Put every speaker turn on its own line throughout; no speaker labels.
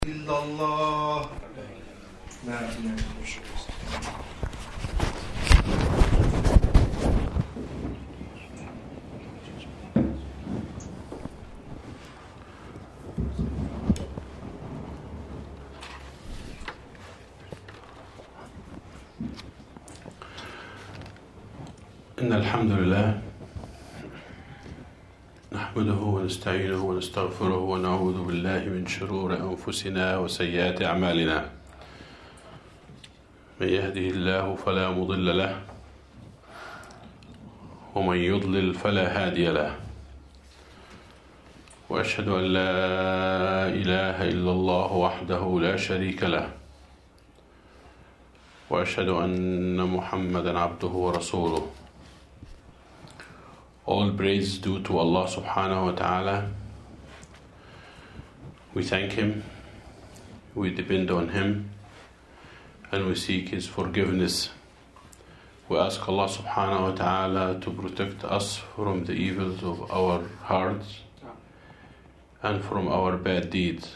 إلا الله لا إله إلا
إن الحمد لله نحمده ونستعينه ونستغفره ونعوذ بالله من شرور أنفسنا وسيئات أعمالنا. من يهده الله فلا مضل له ومن يضلل فلا هادي له، وأشهد أن لا إله إلا الله وحده لا شريك له، وأشهد أن محمدا عبده ورسوله. All praise due to Allah subhanahu wa ta'ala. We thank Him, we depend on Him, and we seek His forgiveness. We ask Allah subhanahu wa ta'ala to protect us from the evils of our hearts and from our bad deeds.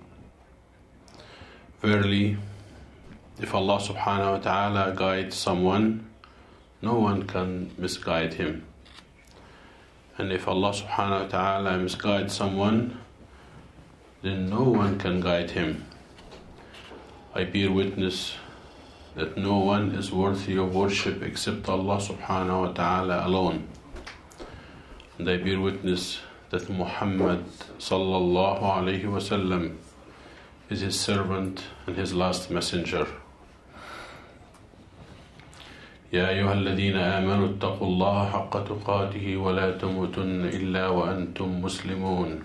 Verily, if Allah subhanahu wa ta'ala guides someone, no one can misguide him. And if Allah subhanahu wa ta'ala misguides someone, then no one can guide him. I bear witness that no one is worthy of worship except Allah subhanahu wa ta'ala alone. And I bear witness that Muhammad sallallahu alayhi wa sallam is his servant and his last messenger. يا أيها الذين آمنوا اتقوا الله حق تقاته ولا تموتن إلا وأنتم مسلمون.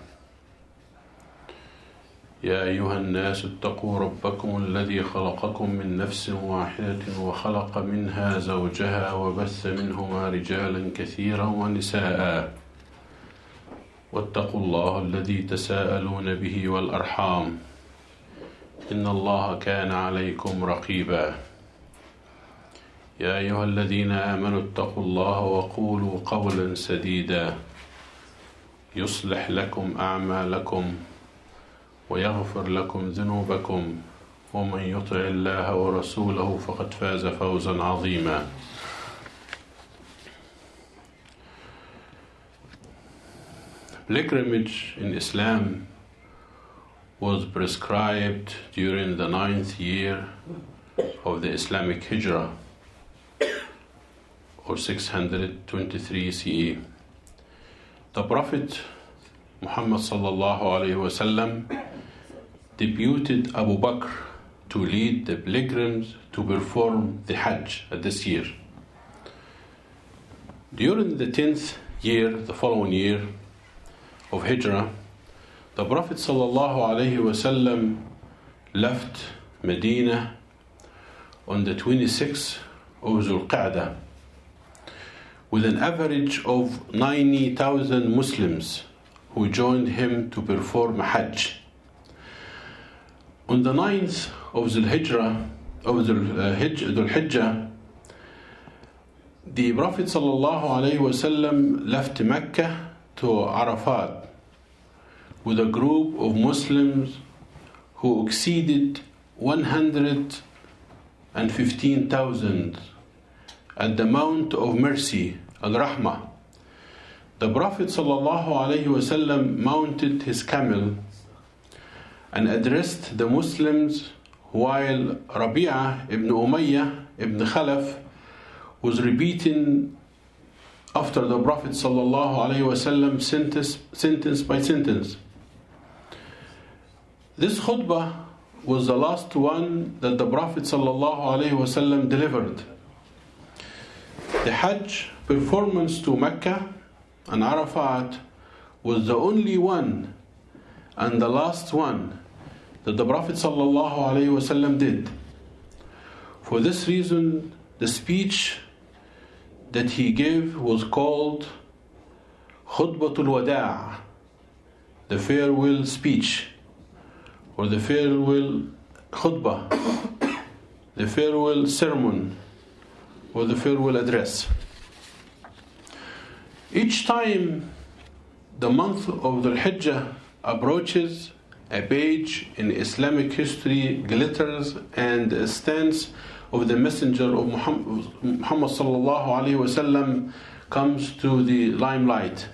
يا أيها الناس اتقوا ربكم الذي خلقكم من نفس واحدة وخلق منها زوجها وبث منهما رجالا كثيرا ونساء، واتقوا الله الذي تساءلون به والأرحام إن الله كان عليكم رقيبا. يا أيها الذين آمنوا اتقوا الله وقولوا قولا سديدا يصلح لكم أعمالكم ويغفر لكم ذنوبكم ومن يطع الله ورسوله فقد فاز فوزا عظيما. Pilgrimage in Islam was prescribed during the 9th year of the Islamic Hijrah, or 623 CE. The Prophet Muhammad sallallahu alayhi wa sallam deputed Abu Bakr to lead the pilgrims to perform the Hajj at this year. During the 10th year, the following year of Hijrah, the Prophet sallallahu alayhi wa sallam left Medina on the 26th of Dhul Qa'dah, with an average of 90,000 Muslims who joined him to perform Hajj. On the 9th of Dhul Hijjah, the Prophet ﷺ left Mecca to Arafat with a group of Muslims who exceeded 115,000 at the Mount of Mercy, Al-Rahmah. The Prophet ﷺ mounted his camel and addressed the Muslims while Rabi'ah ibn Umayyah ibn Khalaf was repeating after the Prophet ﷺ sentence by sentence. This khutbah was the last one that the Prophet ﷺ delivered. The Hajj performance to Mecca and Arafat was the only one and the last one that the Prophet ﷺ did. For this reason, the speech that he gave was called Khutbatul Wada', the farewell speech, or the farewell khutbah, the farewell sermon, or the farewell address. Each time the month of Dhul Hijjah approaches a page in Islamic history glitters and the stance of the Messenger of Muhammad sallallahu alaihi wasallam comes to the limelight.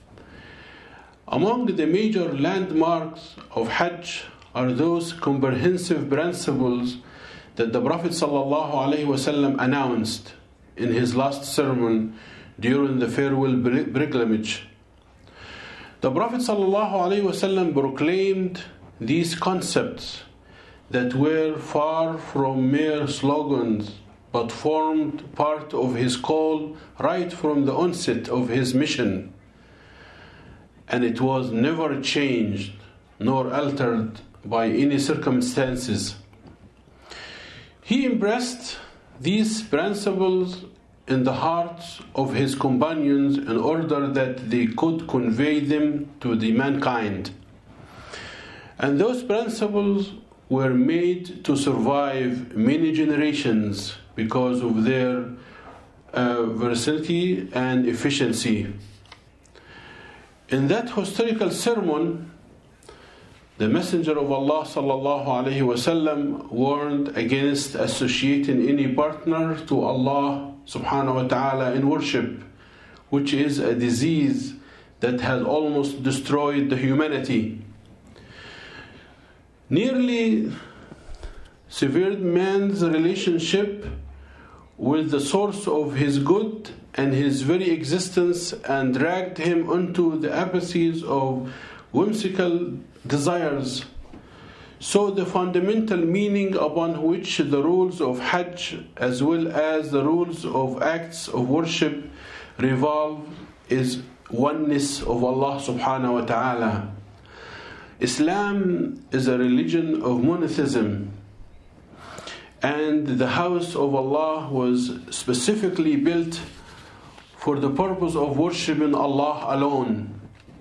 Among the major landmarks of Hajj are those comprehensive principles that the Prophet sallallahu alaihi wasallam announced in his last sermon during the farewell pilgrimage. The Prophet sallallahu alaihi wasallam proclaimed these concepts that were far from mere slogans but formed part of his call right from the onset of his mission, and it was never changed nor altered by any circumstances. He impressed these principles in the hearts of his companions in order that they could convey them to the mankind. And those principles were made to survive many generations because of their versatility and efficiency. In that historical sermon, the Messenger of Allah sallallahu alaihi wasallam warned against associating any partner to Allah subhanahu wa ta'ala in worship, which is a disease that has almost destroyed the humanity. Nearly severed man's relationship with the source of his good and his very existence and dragged him into the apathies of whimsical desires. So the fundamental meaning upon which the rules of Hajj as well as the rules of acts of worship revolve is oneness of Allah subhanahu wa ta'ala. Islam is a religion of monotheism, and the house of Allah was specifically built for the purpose of worshiping Allah alone.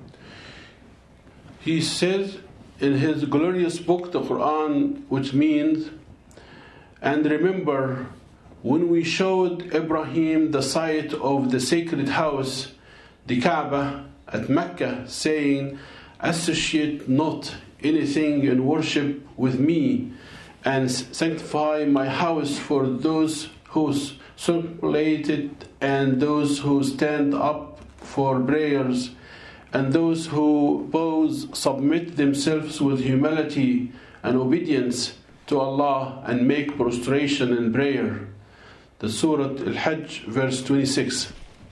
He says in his glorious book, the Quran, which means, and remember when we showed Ibrahim the site of the sacred house, the Kaaba at Mecca, saying, associate not anything in worship with me, and sanctify my house for those who circulate it, and those who stand up for prayers, and those who both submit themselves with humility and obedience to Allah and make prostration in prayer. The Surah Al-Hajj, verse 26.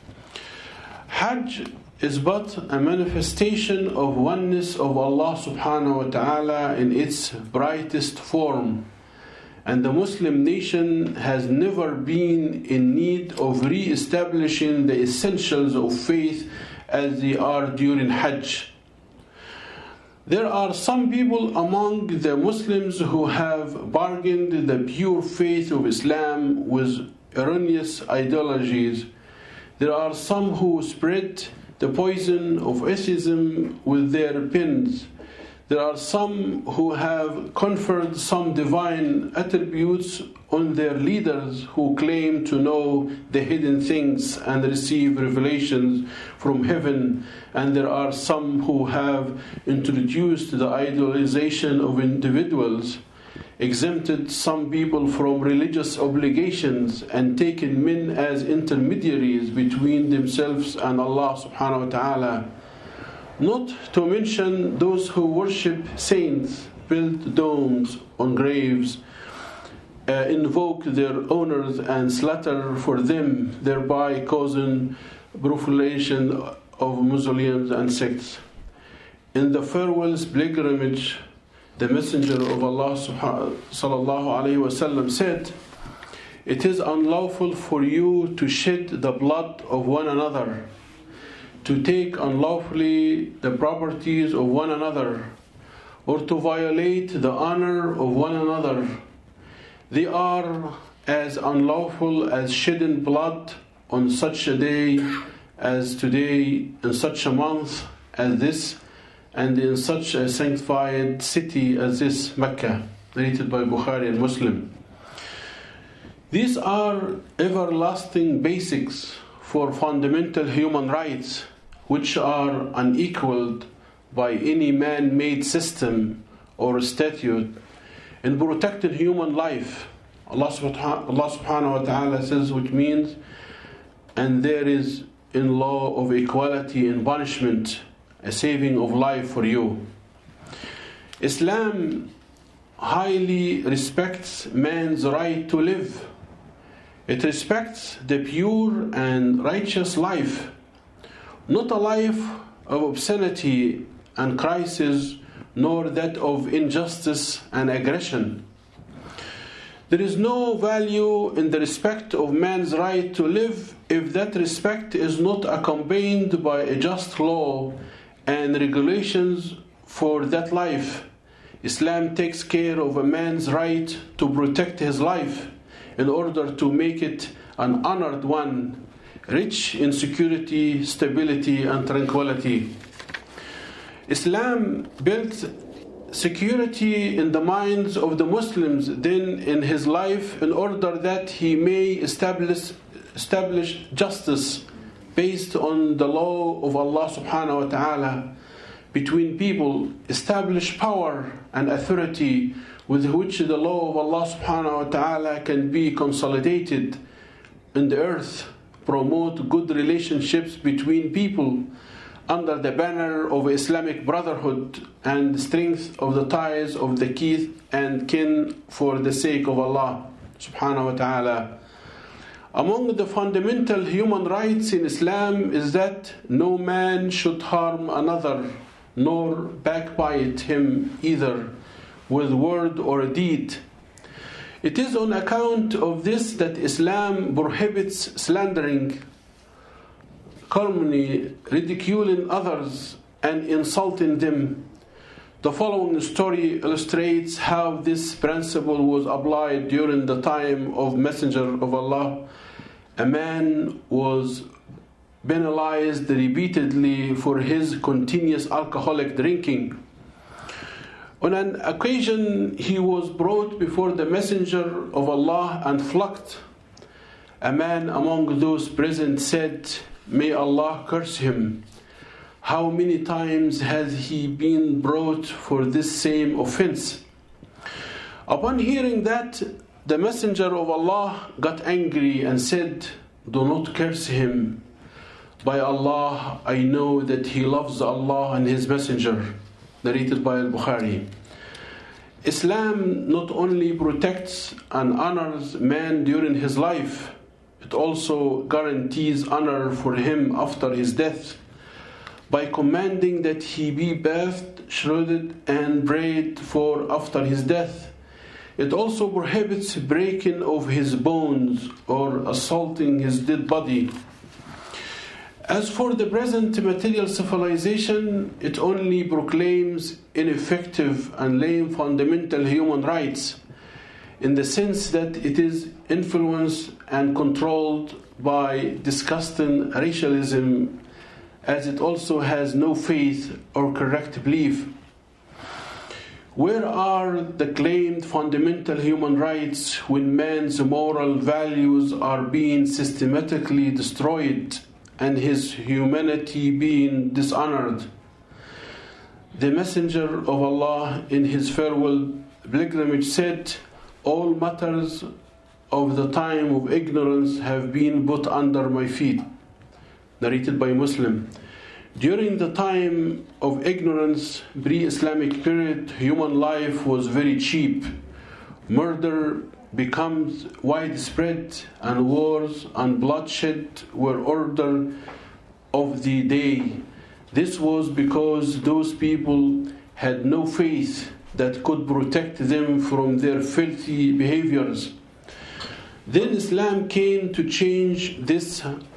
Hajj is but a manifestation of oneness of Allah subhanahu wa ta'ala in its brightest form, and the Muslim nation has never been in need of re-establishing the essentials of faith as they are during Hajj. There are some people among the Muslims who have bargained the pure faith of Islam with erroneous ideologies. There are some who spread the poison of atheism with their pens. There are some who have conferred some divine attributes on their leaders who claim to know the hidden things and receive revelations from heaven. And there are some who have introduced the idolization of individuals, exempted some people from religious obligations, and taken men as intermediaries between themselves and Allah subhanahu wa ta'ala. Not to mention those who worship saints, build domes on graves, invoke their owners and slaughter for them, thereby causing proliferation of mausoleums and sects. In the farewell pilgrimage, the Messenger of Allah sallallahu alaihi wasallam said, "It is unlawful for you to shed the blood of one another, to take unlawfully the properties of one another, or to violate the honor of one another. They are as unlawful as shedding blood on such a day as today, in such a month as this, and in such a sanctified city as this, Mecca," narrated by Bukhari and Muslim. These are everlasting basics for fundamental human rights, which are unequaled by any man-made system or statute in protecting human life. Allah subhanahu wa ta'ala says, which means, and there is in law of equality in punishment, a saving of life for you. Islam highly respects man's right to live. It respects the pure and righteous life, not a life of obscenity and crisis, nor that of injustice and aggression. There is no value in the respect of man's right to live if that respect is not accompanied by a just law and regulations for that life. Islam takes care of a man's right to protect his life in order to make it an honored one, rich in security, stability, and tranquility. Islam built security in the minds of the Muslims then in his life in order that he may establish justice based on the law of Allah subhanahu wa ta'ala between people, establish power and authority with which the law of Allah subhanahu wa ta'ala can be consolidated in the earth, promote good relationships between people under the banner of Islamic brotherhood and strength of the ties of the kith and kin for the sake of Allah subhanahu wa ta'ala. Among the fundamental human rights in Islam is that no man should harm another nor backbite him either with word or deed. It is on account of this that Islam prohibits slandering, calumny, ridiculing others, and insulting them. The following story illustrates how this principle was applied during the time of Messenger of Allah. A man was penalized repeatedly for his continuous alcoholic drinking. On an occasion, he was brought before the Messenger of Allah and flogged. A man among those present said, "May Allah curse him. How many times has he been brought for this same offense?" Upon hearing that, the Messenger of Allah got angry and said, "Do not curse him. By Allah, I know that he loves Allah and His Messenger." Narrated by Al-Bukhari. Islam not only protects and honors man during his life, it also guarantees honor for him after his death by commanding that he be bathed, shrouded, and prayed for after his death. It also prohibits breaking of his bones or assaulting his dead body. As for the present material civilization, it only proclaims ineffective and lame fundamental human rights in the sense that it is influenced and controlled by disgusting racialism, as it also has no faith or correct belief. Where are the claimed fundamental human rights when man's moral values are being systematically destroyed and his humanity being dishonored? The Messenger of Allah in his farewell pilgrimage said, "All matters of the time of ignorance have been put under my feet." Narrated by Muslim. During the time of ignorance, pre-Islamic period, human life was very cheap. Murder becomes widespread and wars and bloodshed were order of the day. This was because those people had no faith that could protect them from their filthy behaviors. Then Islam came to change this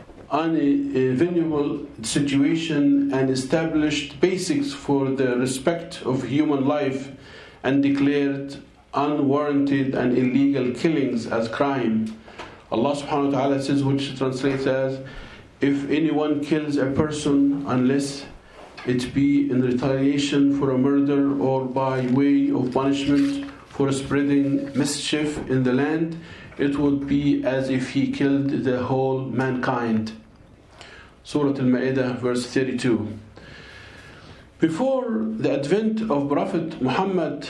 unenviable situation and established basics for the respect of human life and declared unwarranted and illegal killings as crime. Allah subhanahu wa ta'ala says, which translates as, "If anyone kills a person unless it be in retaliation for a murder or by way of punishment for spreading mischief in the land, it would be as if he killed the whole mankind." Surah Al-Ma'idah, verse 32. Before the advent of Prophet Muhammad,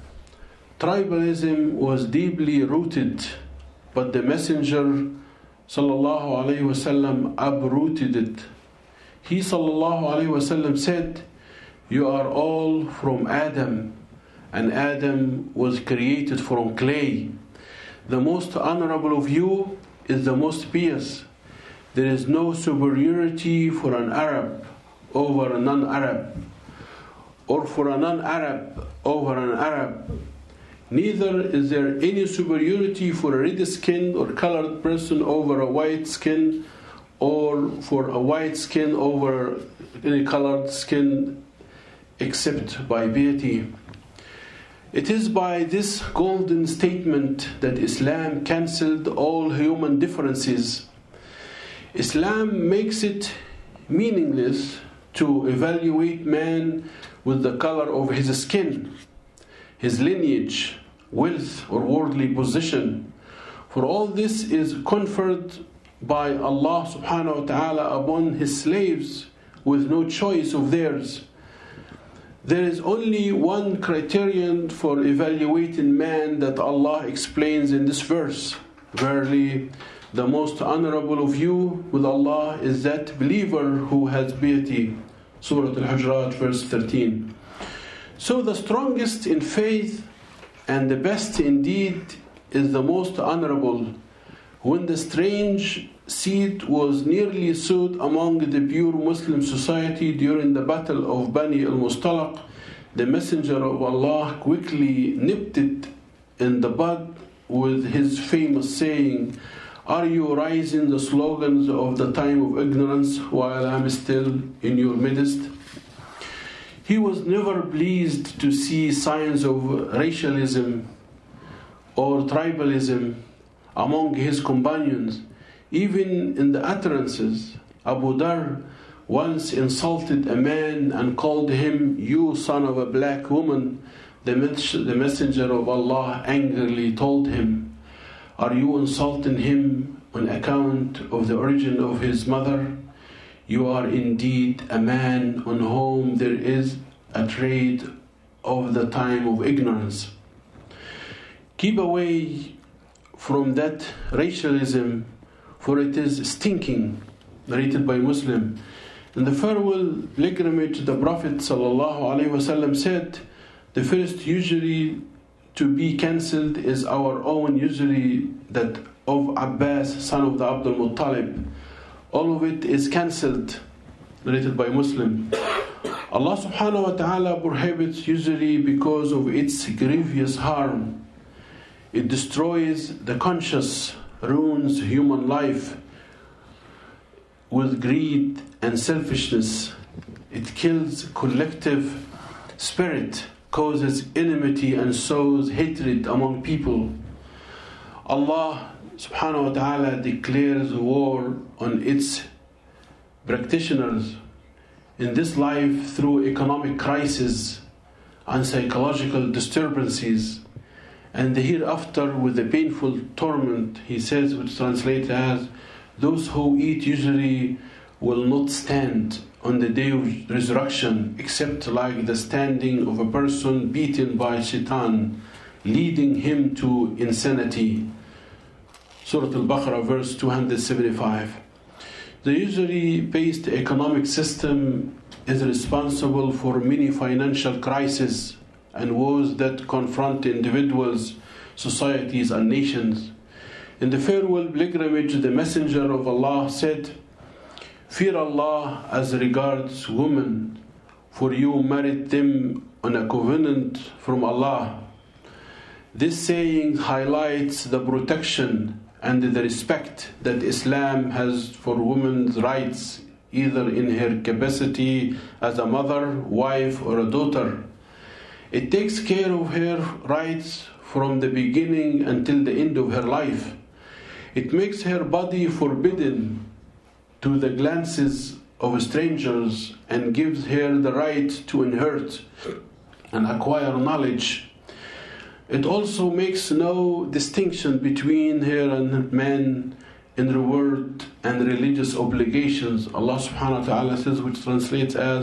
tribalism was deeply rooted, but the Messenger sallallahu alaihi wasallam uprooted it. He sallallahu alaihi wasallam said, "You are all from Adam, and Adam was created from clay. The most honorable of you is the most pious. There is no superiority for an Arab over a non-Arab, or for a non-Arab over an Arab. Neither is there any superiority for a red-skinned or colored person over a white skin, or for a white skin over any colored skin, except by piety." It is by this golden statement that Islam cancelled all human differences. Islam makes it meaningless to evaluate man with the color of his skin, his lineage, wealth, or worldly position. For all this is conferred by Allah subhanahu wa ta'ala upon His slaves with no choice of theirs. There is only one criterion for evaluating man that Allah explains in this verse. Verily, the most honorable of you with Allah is that believer who has piety. Surah Al-Hujurat, verse 13. So the strongest in faith and the best indeed is the most honorable. When the strange seed was nearly sowed among the pure Muslim society during the battle of Bani al-Mustalaq, the Messenger of Allah quickly nipped it in the bud with his famous saying, "Are you raising the slogans of the time of ignorance while I am still in your midst?" He was never pleased to see signs of racialism or tribalism among his companions. Even in the utterances, Abu Dhar once insulted a man and called him, "You son of a black woman." The Messenger of Allah angrily told him, "Are you insulting him on account of the origin of his mother? You are indeed a man on whom there is a trade of the time of ignorance." Keep away from that racialism, for it is stinking. Narrated by Muslim. In the farewell pilgrimage, the Prophet ﷺ said, "The first usury to be cancelled is our own usury, that of Abbas, son of the Abdul Muttalib. All of it is cancelled." Narrated by Muslim. Allah subhanahu wa ta'ala prohibits usury because of its grievous harm. It destroys the conscience, ruins human life with greed and selfishness. It kills collective spirit, causes enmity, and sows hatred among people. Allah subhanahu wa ta'ala declares war on its practitioners in this life through economic crisis and psychological disturbances, and the hereafter with the painful torment. He says, which translates as, "Those who eat usury will not stand on the day of resurrection, except like the standing of a person beaten by Shaitan, leading him to insanity." Surah Al-Baqarah, verse 275. The usury-based economic system is responsible for many financial crises and wars that confront individuals, societies, and nations. In the farewell pilgrimage, the Messenger of Allah said, "Fear Allah as regards women, for you married them on a covenant from Allah." This saying highlights the protection and the respect that Islam has for women's rights, either in her capacity as a mother, wife, or a daughter. It takes care of her rights from the beginning until the end of her life. It makes her body forbidden to the glances of strangers and gives her the right to inherit and acquire knowledge. It also makes no distinction between her and men in reward and religious obligations. Allah subhanahu wa ta'ala says, which translates as,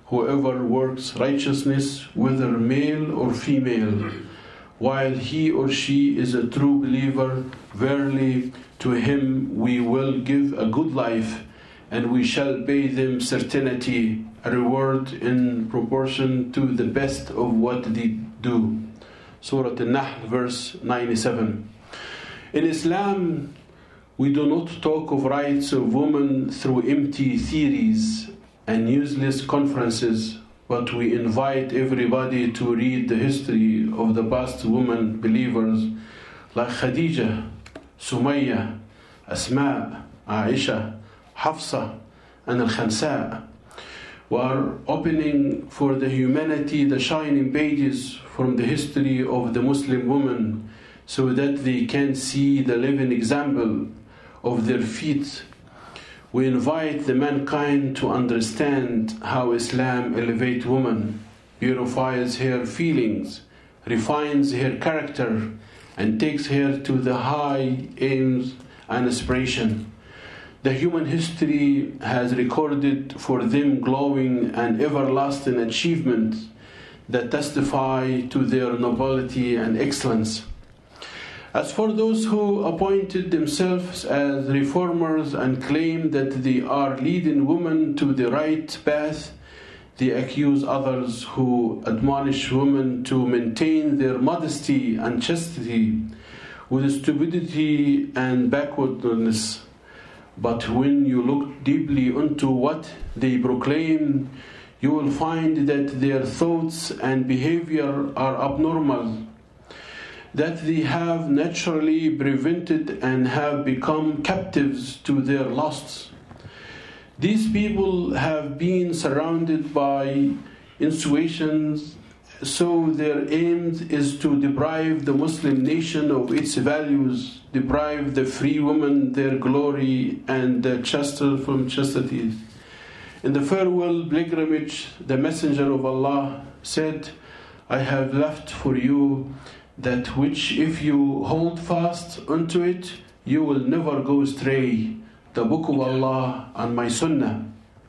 whoever works righteousness, whether male or female, while he or she is a true believer, verily to him we will give a good life, and we shall pay them certainty, a reward in proportion to the best of what they do. Surah An-Nahl, verse 97. In Islam, we do not talk of rights of women through empty theories and useless conferences, but we invite everybody to read the history of the past women believers like Khadija, Sumayya, Asma, Aisha, Hafsa, and Al-Khansa. We are opening for the humanity the shining pages from the history of the Muslim woman, so that they can see the living example of their feet. We invite the mankind to understand how Islam elevates woman, purifies her feelings, refines her character, and takes her to the high aims and aspiration. The human history has recorded for them glowing and everlasting achievements that testify to their nobility and excellence. As for those who appointed themselves as reformers and claim that they are leading women to the right path, they accuse others who admonish women to maintain their modesty and chastity with stupidity and backwardness. But when you look deeply into what they proclaim, you will find that their thoughts and behavior are abnormal, that they have naturally prevented and have become captives to their lusts. These people have been surrounded by insinuations, so their aim is to deprive the Muslim nation of its values, deprive the free women their glory and the chaste from chastity. In the farewell pilgrimage, the Messenger of Allah said, I have left for you that which if you hold fast unto it, you will never go astray, the Book of Allah and my Sunnah.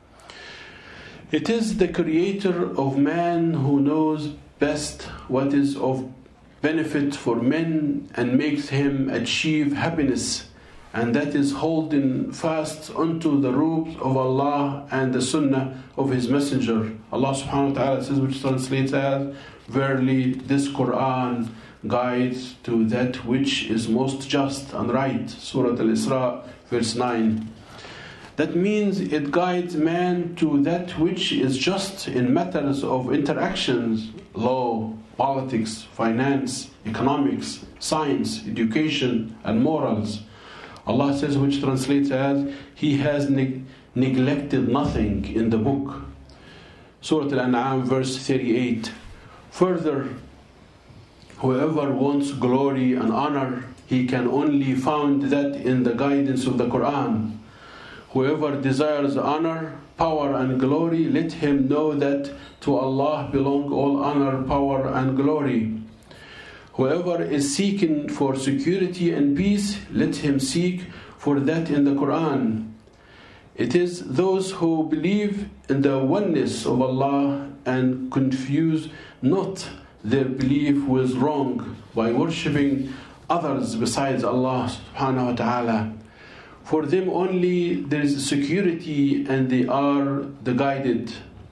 It is the Creator of man who knows best what is of benefit for men and makes him achieve happiness, and that is holding fast unto the rules of Allah and the Sunnah of His Messenger. Allah subhanahu wa ta'ala says, which translates as, verily this Quran guides to that which is most just and right. Surah Al-Isra, verse 9. That means it guides man to that which is just in matters of interactions, law, politics, finance, economics, science, education, and morals. Allah says, which translates as, He has neglected nothing in the book. Surah Al-An'am, verse 38. Further, whoever wants glory and honor, he can only find that in the guidance of the Quran. Whoever desires honor, power and glory, let him know that to Allah belong all honor, power and glory. Whoever is seeking for security and peace, let him seek for that in the Quran. It is those who believe in the oneness of Allah and confuse not their belief with wrong by worshipping others besides Allah subhanahu wa ta'ala. For them only there is security and they are the guided.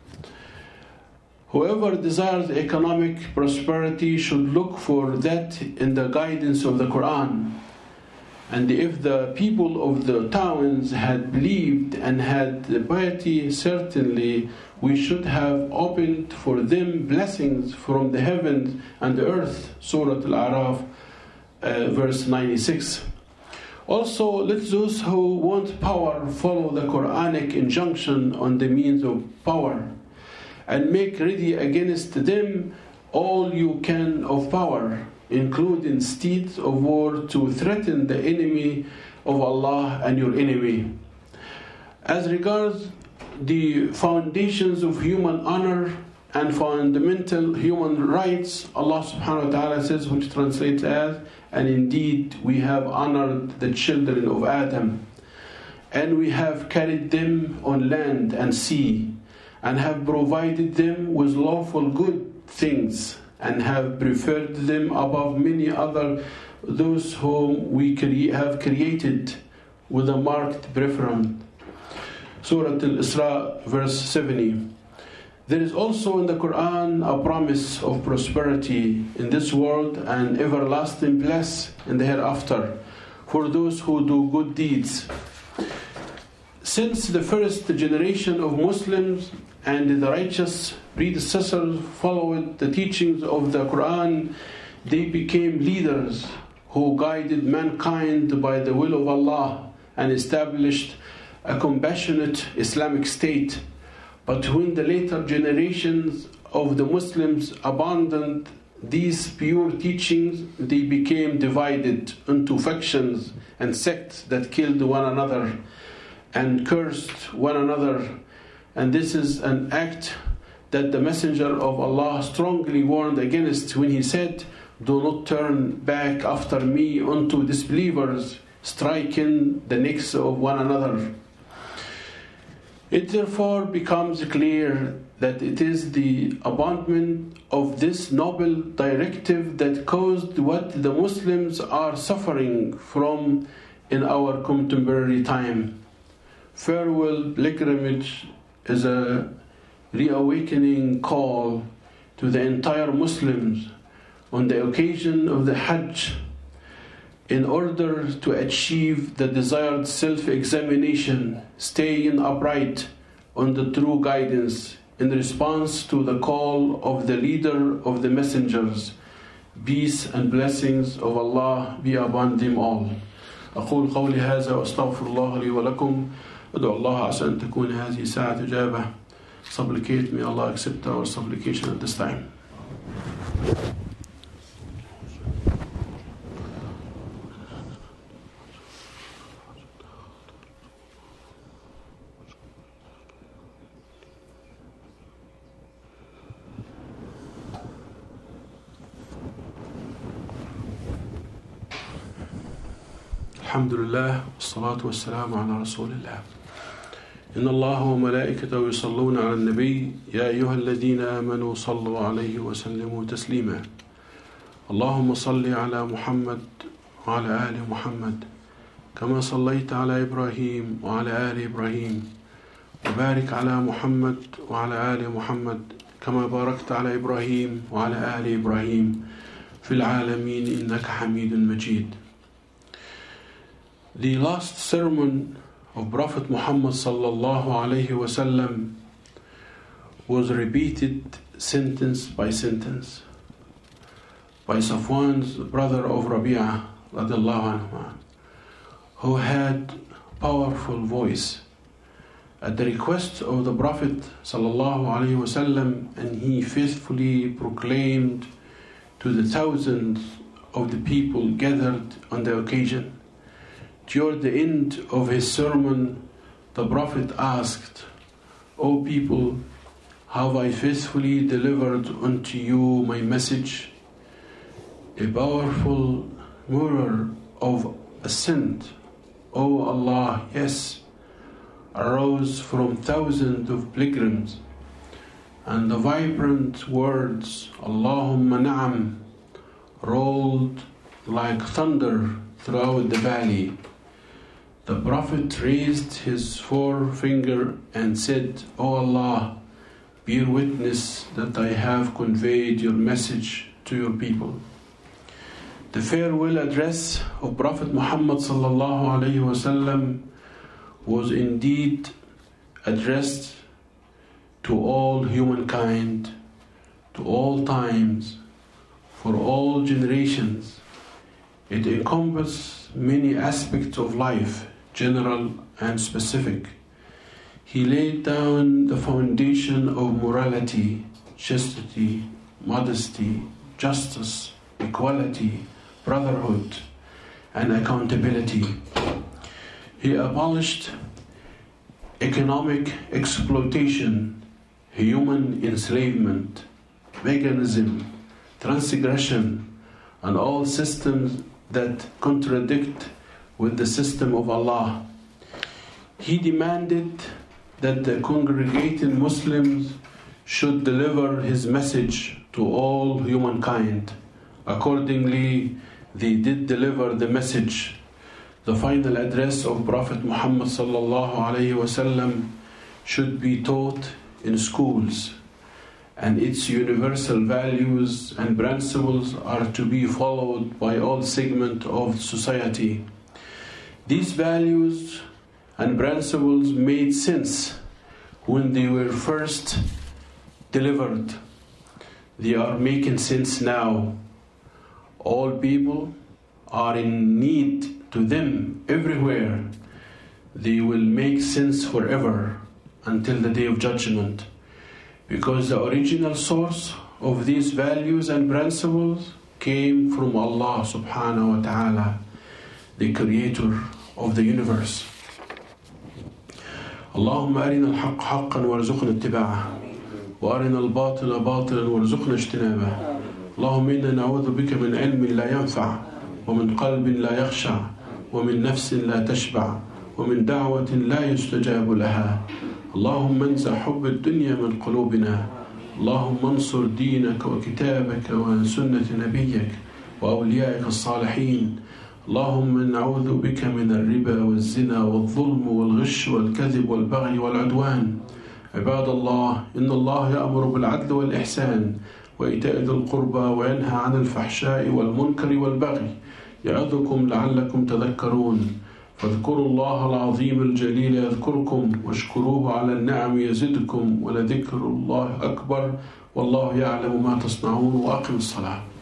Whoever desires economic prosperity should look for that in the guidance of the Quran. And if the people of the towns had believed and had the piety, certainly we should have opened for them blessings from the heavens and the earth. Surah Al-A'raf, verse 96. Also, let those who want power follow the Quranic injunction on the means of power, and make ready against them all you can of power, including steeds of war, to threaten the enemy of Allah and your enemy. As regards the foundations of human honor and fundamental human rights, Allah subhanahu wa ta'ala says, which translates as, and indeed we have honored the children of Adam, and we have carried them on land and sea, and have provided them with lawful good things, and have preferred them above many other those whom we have created with a marked preference. Surah Al-Isra, verse 70. There is also in the Quran a promise of prosperity in this world and everlasting bliss in the hereafter for those who do good deeds. Since the first generation of Muslims and the righteous predecessors followed the teachings of the Quran, they became leaders who guided mankind by the will of Allah and established a compassionate Islamic state. But when the later generations of the Muslims abandoned these pure teachings, they became divided into factions and sects that killed one another and cursed one another. And this is an act that the Messenger of Allah strongly warned against when he said, "Do not turn back after me unto disbelievers, striking the necks of one another." It therefore becomes clear that it is the abandonment of this noble directive that caused what the Muslims are suffering from in our contemporary time. Farewell pilgrimage is a reawakening call to the entire Muslims on the occasion of the Hajj, in order to achieve the desired self-examination, staying upright on the true guidance in response to the call of the leader of the messengers. Peace and blessings of Allah be upon them all. أقول قولي هذا وأستغفر الله لي ولكم. أدعو الله عسى أن تكون هذه ساعة إجابة. Supplicate, may Allah accept our supplication at this time. الحمد لله والصلاة والسلام على رسول الله. إن الله وملائكته يصلون على النبي يا أيها الذين آمنوا صلوا عليه وسلموا تسليما. اللهم صل على محمد وعلى آل محمد كما صليت على إبراهيم وعلى آل إبراهيم وبارك على محمد وعلى آل محمد كما باركت على إبراهيم وعلى آل إبراهيم في العالمين إنك حميد مجيد. The last sermon of Prophet Muhammad sallallahu alaihi wasallam was repeated sentence by sentence by Safwan's brother of Rabi'ah radiallahu anhu, who had powerful voice at the request of the Prophet sallallahu alaihi wasallam, and he faithfully proclaimed to the thousands of the people gathered on the occasion. Toward the end of his sermon, the Prophet asked, "O people, have I faithfully delivered unto you my message?" A powerful murmur of assent, "O Allah, yes," arose from thousands of pilgrims, and the vibrant words, "Allahumma na'am," rolled like thunder throughout the valley. The Prophet raised his forefinger and said, "O Allah, bear witness that I have conveyed your message to your people." The farewell address of Prophet Muhammad sallallahu alaihi wasallam was indeed addressed to all humankind, to all times, for all generations. It encompasses many aspects of life, general and specific. He laid down the foundation of morality, chastity, modesty, justice, equality, brotherhood, and accountability. He abolished economic exploitation, human enslavement, paganism, transgression, and all systems that contradict with the system of Allah. He demanded that the congregating Muslims should deliver his message to all humankind. Accordingly, they did deliver the message. The final address of Prophet Muhammad sallallahu alaihi wasallam should be taught in schools, and its universal values and principles are to be followed by all segments of society. These values and principles made sense when they were first delivered. They are making sense now. All people are in need to them everywhere. They will make sense forever until the day of judgment, because the original source of these values and principles came from Allah subhanahu wa ta'ala, the creator of the universe. اللهم أرنا الحق حقا وارزقنا اتباعه وأرنا الباطل باطلا وارزقنا اجتنابه. اللهم إنا نعوذ بك من علم لا ينفع ومن قلب لا يخشع ومن نفس لا تشبع ومن دعوة لا يستجاب لها. اللهم انزع حب الدنيا من قلوبنا. اللهم انصر دينك وكتابك وسنة نبيك وأوليائك الصالحين. اللهم نعوذ بك من الربا والزنا والظلم والغش والكذب والبغي والعدوان. عباد الله، إن الله يأمر بالعدل والإحسان وإيتاء ذي القربى وينهى عن الفحشاء والمنكر والبغي يعظكم لعلكم تذكرون. فاذكروا الله العظيم الجليل يذكركم واشكروه على النعم يزدكم ولذكر الله أكبر والله يعلم ما تصنعون. وأقم الصلاة.